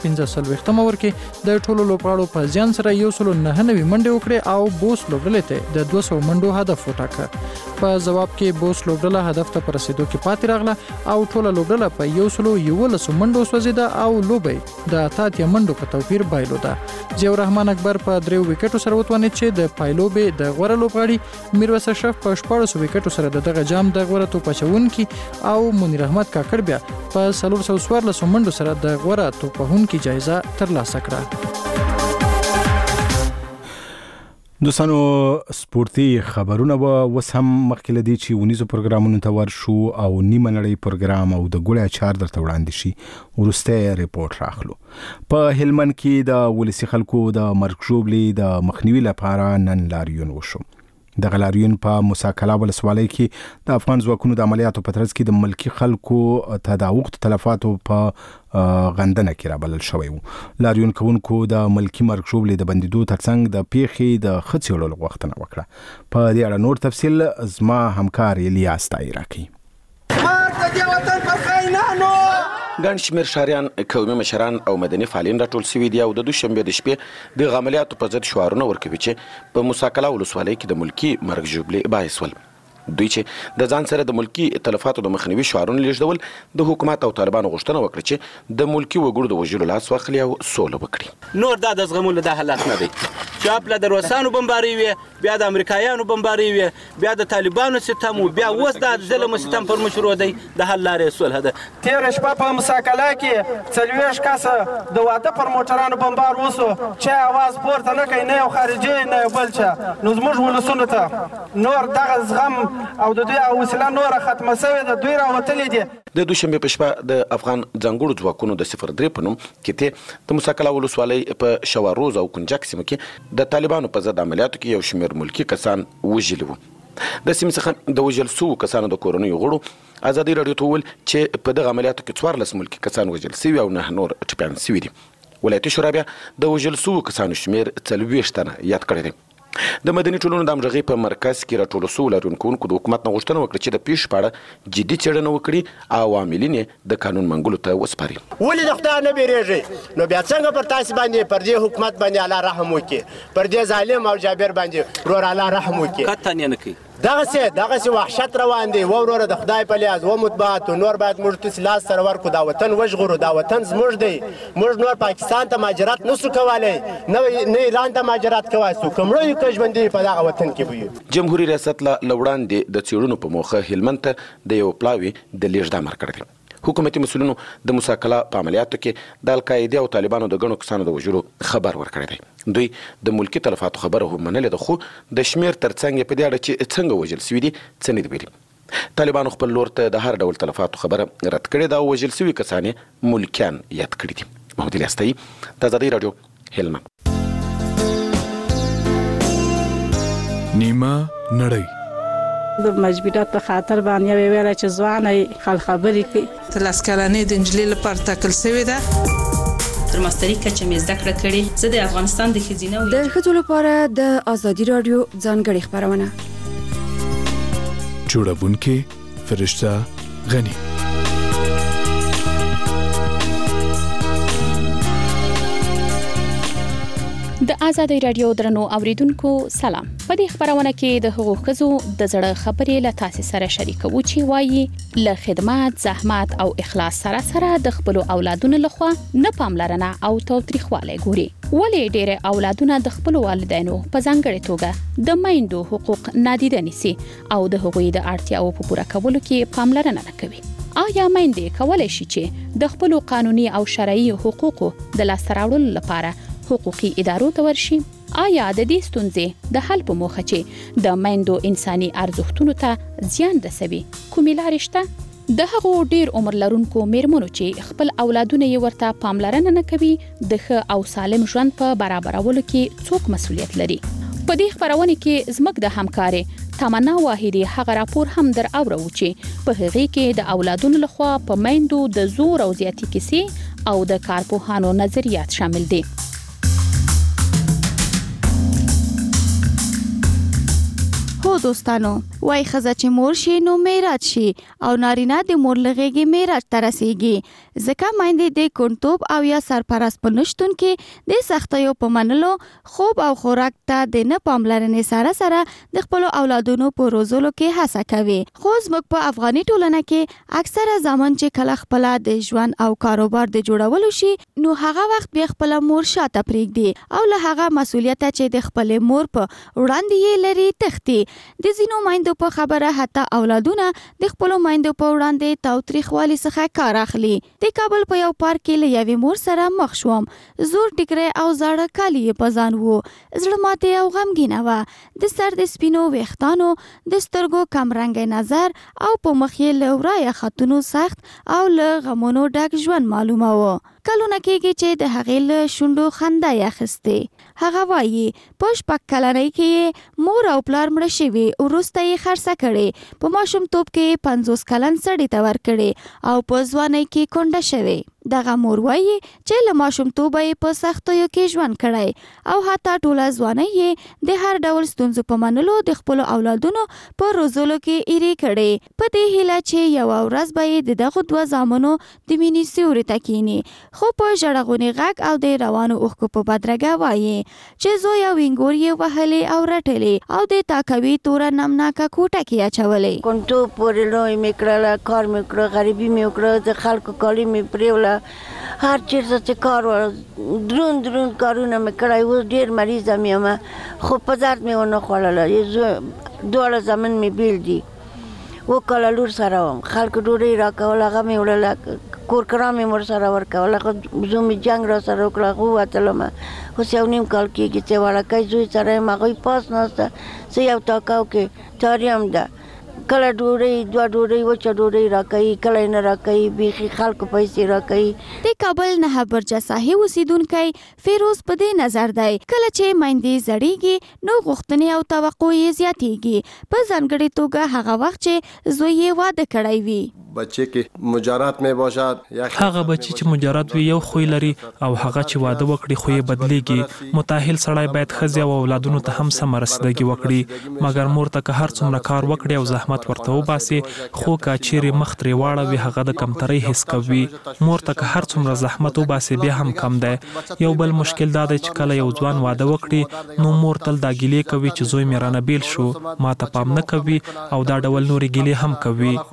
15 اوور کې د ټولو لوبغاړو په زیان سره 199 منډې وکړې او بوس لوبډلې ته د 200 منډو هدف وټاکه. په جواب کې بوس لوبډله هدف ته په رسیدو کې پاتې راغله او ټوله لوبډله په 111 منډو سوځیده او لوبې د 88 منډو په توپیر بایلوده. ضیاء الرحمن اکبر په 3 وکټو سره وتوانید چې د پایلوبې د غوره لوبغاړي میرویس اشرف په 14 وکټو سره دغه جام د غوره توپ اچونکي او منیر احمد کاکړ بیا په 414 منډو سره د غوره توپ وهونکي جایزه ترلاسه کړه. دوستانو سپورتي خبرونه به وس هم مخکې لدی چې ونیزو پروګرامونو ته ورشو او نیمه نړۍ پروګرام او د ګولې اچار درته وړاندې شي. ورسته ریپورت راخلو. په هلمند کې د ولسی خلکو د مرګ ژوبلې د مخنیوي لپاره نن لاریون وشو. د غلاریون په موساکلا ولسوالۍ کې د افغان ځواکونو د عملیاتو په ترڅ کې د ملکی خلکو تداوق تلفاتو په غندنه کې رابلل شوی وو. لاریون کوونکو د ملکی مرګ ژوبلې د بندیدو ترڅنګ د پیښې د خڅېړلو غوښتنه وکړه. په دې اړه نور تفصیل زما همکار الیاس تای راکړي. ګڼ شمېر ښاریان، قومي مشران او مدني فعالین راټول شوي دي او د دوشنبې د شپې د عملیاتو په ضد شعارونه ورکوي چې په موساکلا ولسوالۍ کې د ملکي مرګ ژوبلې باعث ول. دوی چې د ځان سره د ملکی تلفاتو د مخنیوي شعارونه لیږدول، د حکومت او طالبانو غوښتنه وکړه چې د ملکی وګړو د وژلو لاس واخلي او سوله وکړي. نور دا د زغمولو د حالت نه دی. چاپله د روسانو بمباري وي، بیا د امریکایانو بمباري وي، بیا د طالبانو ستم او بیا اوس د ظلم ستم پر مشروع دی. د حل لارې صلح ده. تېره شپه په موساکلا کې 40 کسه د واده پر موټرانو بمبار وسو، چې اواز پورته نه کوي، نه یو خارجي نه یو بل چا. نو زموږ ولسونو ته نور دغه زغم او د دوی حوصله نوره ختمه شوې ده. دوی راوتلي دي. د دوشنبې په شپه د افغان ځانګړو ځواکونو د 03 په نوم کې د موساکلا ولسوالۍ په شواروز او کنجک سیمه کې د طالبانو په ضد عملیاتو کې یو شمېر ملکی کسان وژلي وو. د سیمې څخه د وژل شوو کسانو د کورنیو غړو ازادي راډیو ته وویل چې په دغه عملیاتو کې 14 ملکی کسان وژل شوي او 9 نور ټپیان شوي دي. ولایتي شورا بیا د وژل شوو کسانو شمېر 40 تنه یاد کړی دی. د مدني ټولنو د همغږۍ په مرکز کې راټولو شوو لاریون کوونکو د حکومت نه غوښتنه وکړه چې د پیښې په اړه جدي څېړنه وکړي او عاملین یې د قانون منګولو ته وسپاري. ولې د خدای نه بیریږئ؟ نو بیا څنګه پر تاسې باندې پر دې حکومت باندې الله رحم وکړي، پر دې ظالم او جابر باندې ورور الله رحم وکړي. قطعا نه کوي. دغسې وحشت روان دی. وروره د خدای په لیاز و مطبوعاتو نور باید موږ تاسې لاس سره ورکړو. دا وطن وژغورو، دا وطن زموږ دی. موږ نور پاکستان ته مهاجرت نسو کولی، نه ایران ته مهاجرت کولی سو. که مړه یو که ژوندي په دغه وطن کې به یو. جمهوري ریاست له وړاندې د څېړنو په موخه هلمند ته د یو پلاوي د لیږد امر کړی دی. حکومتي مسؤلینو د موساکلا په عملیاتو کې د القاعده او طالبانو د ګڼو کسانو د وژلو خبر ورکړی دی. دوی د ملکی تلفاتو خبره هم منلې ده، خو د شمېر ترڅنګ په دې اړه چې څنګه وژل شوي دي څه نه دي ویلي. طالبانو خپل لور ته د هر ډول تلفاتو خبره رد کړې ده او وژل شوي کسان یې ملکیان یاد کړي دي. محمود الیاس تایي، د ازادۍ راډیو، هلمند. نیمه نړۍ د مجبوریت په خاطر باندې ویل چې ځواني خل خبرې کوي. 13 کلنې د نجلۍ لپاره ټاکل شوې ده. تر ماستري کچه مې زده کړه کړې. زه د افغانستان د ښځینه د ښځو لپاره د ازادي راډیو ځانګړې خپرونه. جوړونکې فرشته غني. د ازادۍ راډیو درنو اوریدونکو سلام. په دې خبرونه کې د حقوق ښځو د زړه خبرې له تاسو سره شریکوو چې وایي له خدمات، زحمت او اخلاص سره سره د خپل اولادونو لخوا نه پاملرنه او تاوتریخوالی ګوري. ولې ډېر اولادونه د خپل والدینو په ځانګړې توګه د میندو حقوق نادیده نیسي او د هغوی د اړتیاو په پوره کولو کې پاملرنه نه کوي؟ آیا میندې کولی شي چې د خپل قانوني او شرعي حقوقو د لاسته راوړلو لپاره حقوقي ادارو ته ورشي؟ آیا د دې ستونزې د حل په موخه چې د میندو انساني ارزښتونو ته زیان رسوي کومې لارې شته؟ د هغو ډیر عمر لرونکو میرمنو چې خپل اولادونه یې ورته پاملرنه نه کوي د ښه او سالم ژوند په برابرولو کې څوک مسؤلیت لري؟ په دې خبرونه کې زموږ د همکارې تمنا واحدي هغه راپور هم در اورو چې په هغې کې د اولادونو لخوا په میندو د زور او زیاتي کیسې او د کارپوهانو نظریات شامل دي. هو دوستانو، وای ښځه چې مور شي نو معراج شي او نارینه د مور له غېږې معراج ته رسیږي. ځکه میندې د کونټوب او یا سرپرست په نشتون کې د سختیو په منلو خوب او خوراک ته د نه پاملرنې سره سره د خپل اولادونو په روزلو کې هڅه کوي. خو زموږ په افغاني ټولنه کې اکثره ځامن چې کله خپل د ژوند او کاروبار د جوړولو شي نو هغه وخت به خپل مور شاته پرېږدي او له هغه مسؤلیت چې د خپل مور په وړاندې یې لري تختی. د ځینو میندو په خبره حتی اولادونه د خپل میندو په وړاندې تاوتریخوالي څخه کار اخلي. د کابل په یو پارک کې له یوې مور سره مخ شوم. زور ټیکری او زاړه کالي یې په ځان وو. زړه ماته او غمګینه وه. د سر د سپینو ویښتانو، د سترګو کمرنګ نظر او په مخ یې له ورایه خطونو سخت او له غمونو ډک ژوند معلومه و. کلونه کېږي چې د هغې له شونډو خندا یې اخیستې. هغه وایي په 6 کلنۍ کې مور او پلار مړه شوي، وروسته یې خرڅه کړې، په ماشومتوب کې 50 کلن سړي ته ورکړې او په ځوانۍ کې کونډه شوې. دغه مور وایي چې له ماشومتوبه یې په سختیو کې ژوند کړی او حتی ټوله ځوانۍ یې د هر ډول ستونزو په منلو د خپلو اولادونو په روزلو کې ایرې کړې، په دې هیله چې یوه ورځ به یې د دغو 2 زامنو د مینې سیوري ته کښیني. خو په ژړغوني غږ او د روانو اوښکو په بدرګه وایي چې زوی او وینګور یې وهلې او رټلې او د تاکوي توره نمناکه کوټه کې اچولې. کونټوب پورې لوی مې کړله، کار مې وکړه، غریبي مې وکړه، د خلکو کالي مې پرېوله، هر چیرته چې کار و دروند کارونه مې کړی. اوس ډېر مریضه مې یم خو په درد مې ونه خوړله. 2 زامن مې بیل دي. 2 کاله لور سره وم، خلکو ډوډۍ راکوله، هغه مې وړله، کور کرا مې ورسره ورکوله. زوی مې جنګ راسره وکړه، هغه ووتلم. اوس 1.5 کال کېږي چې وړکی زوی سره یم، هغوی پاس ناسته، زه یو تاکاو کې تاریم ده. کله ډوډۍ 2 ډوډۍ وچه ډوډۍ راکوي، کله یې نه راکوي، بیخي خلکو پیسې راکوي. د کابل 9 برجه ساحې اوسیدونکی فیروز په دې نظر دی کله چې میندې زړیږي نو غوښتنې او توقع یې زیاتېږي، په ځانګړې توګه هغه وخت چې زوی یې واده کړی وي. بچه کې مجارات می باشد یا هغه بچی چې مجارات وي یو خوی لري او هغه چې واده وکړي خو یې بدلیږي. متأهل سړی باید ښځې او اولادونو ته هم سمه رسیدګي وکړي، مګر مور ته که هر څومره کار وکړي او زحمت ورته وباسي خو که چیرې مخ ترې واړوي هغه د کمترۍ حس کوي. مور ته که هر څومره زحمت وباسي بیا هم کم دی. یو بل مشکل دا دی چې کله یو ځوان واده وکړي نو مور تل دا ګیلې کوي چې زوی مې رانه بیل شو، ما ته پام نه کوي او دا ډول نورې ګیلې هم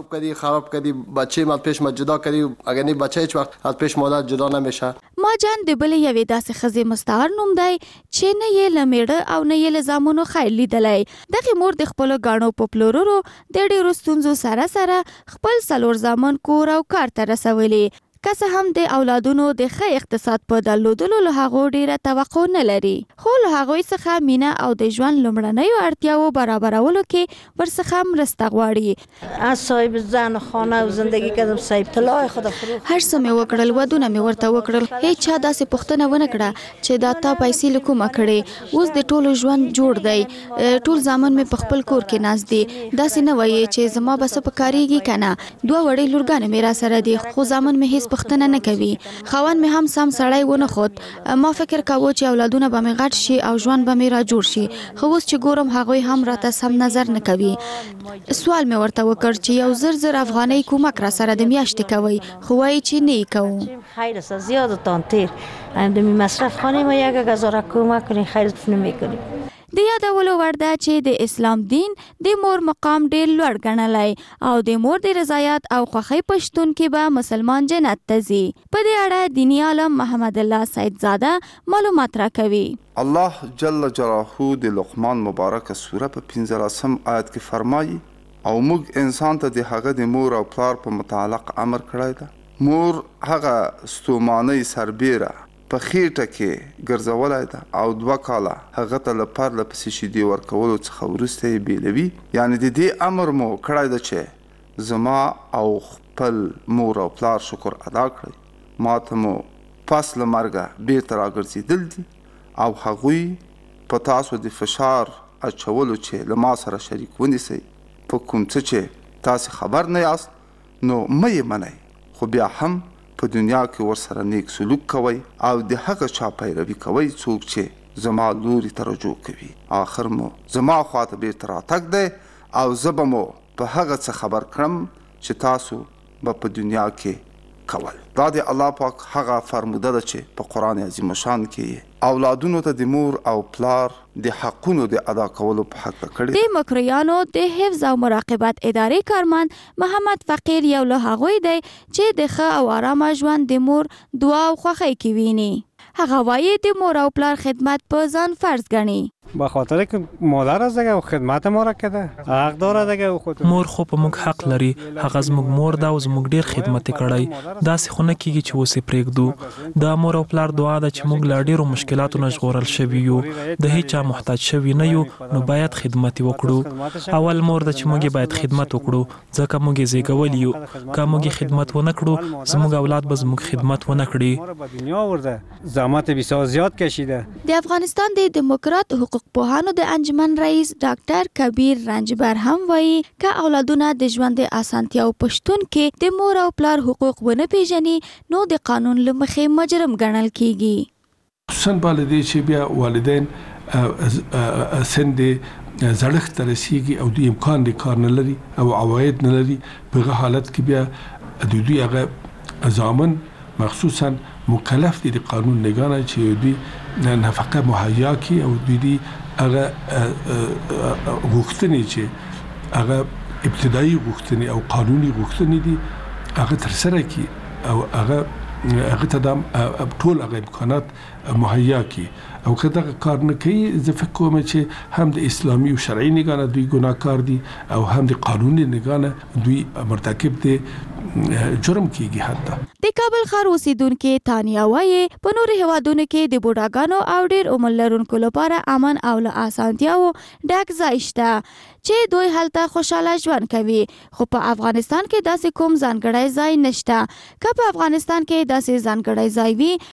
کوي. بچه ما پیش ما جدا کردی، اگر نه بچه هیچ وقت از پیش مادر جدا نمیشه. ما جان د بلې یوې داسې ښځې مستعار نوم دی چې نه یې له میړه او نه یې له زامنو خیر لیدلی. دغې مور د خپلو ګاڼو په پلورلو د ډېرو ستونزو سره سره خپل 4 زامن کور او کار ته رسولي. که څه هم د اولادونو د ښه اقتصاد په درلودلو له هغو ډېره توقع نه لري، خو له هغوی څخه مینه او د ژوند لومړنیو اړتیاو برابرولو کې ورڅخه مرسته غواړي. از صاحب زن خانه او زندگی کردم، صاحب طلای خود فروخت. هر څه مې وکړل، ودونه مې ورته وکړل، هیڅ چا داسې پوښتنه ونه کړه چې دا تا پیسې له کومه کړې. اوس د ټولو ژوند جوړ دی، ټول زامن مې په خپل کور کې ناست دي. داسې نه وایي چې زما به څه پکارېږي که نه. 2 وړې لورګانې مې راسره دي خو زامن مې هیڅ پوښتنه نه کوي. خاوند مې هم سم سړی ونه خود. ما فکر کاوه چې اولادونه به مې غټ شي او ژوند به مې را جوړ شي، خو اوس چې ګورم هغوی هم راته سم نظر نه کوي. سوال مې ورته وکړ چې یو 1000 افغانۍ کومک را سره د میاشتې کوي، خو وایي چې نه یې کوم. خیر است زیادتان تیر د مصرف خانه ما 1000 کمک کنی، خیر نمیکنی. د یادولو وړ ده چې د اسلام دین د مور مقام ډېر لوړ ګڼلی او د مور د رضایت او خوښۍ په شتون کې به مسلمان جنت ته ځي. په دې اړه دیني عالم محمد الله سیدزاده معلومات راکوي. الله جل جلاله د لقمان مبارکه سوره په 15 آیت کې فرمایي او موږ انسان ته د هغه د مور او پلار په متعلق امر کړی ده. مور هغه ستومانۍ سربیره په خېټه کې ګرځولای ده او 2 کاله هغه ته له پرله پسې شیدې ورکولو څخه وروسته یې بیلوي. یعنې د دې امر مو کړی ده چې زما او خپل مور او پلار شکر ادا کړئ. ما ته مو پس له مرګه بیرته راګرځېدل دي او هغوی په تاسو د فشار اچولو چې له ما سره شریک ونیسئ په کوم څه چې تاسې خبر نه یاست نو مه یې منئ، خو بیا هم په دنیا کې ورسره نیک سلوک کوئ او د هغه چا پیروي کوئ څوک چې زما لوري ته رجوع کوي. آخر مو زما خواته بیرته راتګ دی او زه به مو په هغه څه خبر کړم چې تاسو به په دنیا کې کول. دا د الله پاک هغه فرموده ده چې په قرآن عظیم شان کې اولادونو ته د مور او پلار د حقونو د ادا کولو په حق کړی. د مکرویانو د حفظ او مراقبت ادارې کارمند محمد فقیر یو له هغوی دی چې د ښه او آرامه ژوند د مور دعا او خوښۍ کې ویني. هغه وایي د مور او پلار خدمت په ځان فرض ګڼي. به خاطر که مادر از دیگه خدمت ما را کرده حق داره دیگه خود مور خو په موږ حق لري. هغه زموږ مور دا او زموږ ډیر خدمت کړی. داسې خو نه کیږي چې اوسې پرېږدو. دا مور او پلار دعا ده چې موږ له ډیرو مشکلاتو نه ژغورل شوي یو، د هیچا محتاج شوي نه یو، نو باید خدمت وکړو. اول مور ده چې موږ باید خدمت وکړو ځکه موږ یې زیږولي یو. که موږ خدمت ونه کړو زموږ اولاد به زموږ خدمت ونه کړي. زحمت بسیار زیاد کشیده. د افغانستان د دیموکرات حقوق پوهانو د انجمن رئیس ډاکټر کبیر رنجبر هم وایي که اولادونه د ژوند د اسانتیاو پښتون کې د مور او پلار حقوق ونه پیژني نو د قانون له مخې مجرم ګڼل کیږي. خصوصا بالدې چې بیا والدین سن د زړښت ته رسیږي او د امکان د کار نه لري او عواید نه لري، په هغه حالت کې بیا د دوی هغه زامن مخصوصا مکلف دي د قانون نگانه چې دوی نفقه مهیا کی او دوی هغه غوښتنې چې هغه ابتدایي غوښتنې او قانوني غوښتنې دي هغه ترسره کی او هغه ته د ټول هغه امکانات مهیا کی. او که دغه کار نه کوي زه فکر کوم چې هم د اسلامي او شرعي نگانه دوی ګناهکار دي او هم د قانوني نگانه دوی مرتکب دي جرم کیږي. حتی د کابل ښار اوسیدونکو تانیا وایي په نورو هیوادونو کې د بوډاګانو او ډیر عمر لرونکو لپاره امن او له اسانتیاو ډک ځای شته چې دوی هلته خوشاله ژوند کوي، خو په افغانستان کې داسې کوم ځانګړی ځای نشته. که په افغانستان کې داسې ځانګړی ځای وي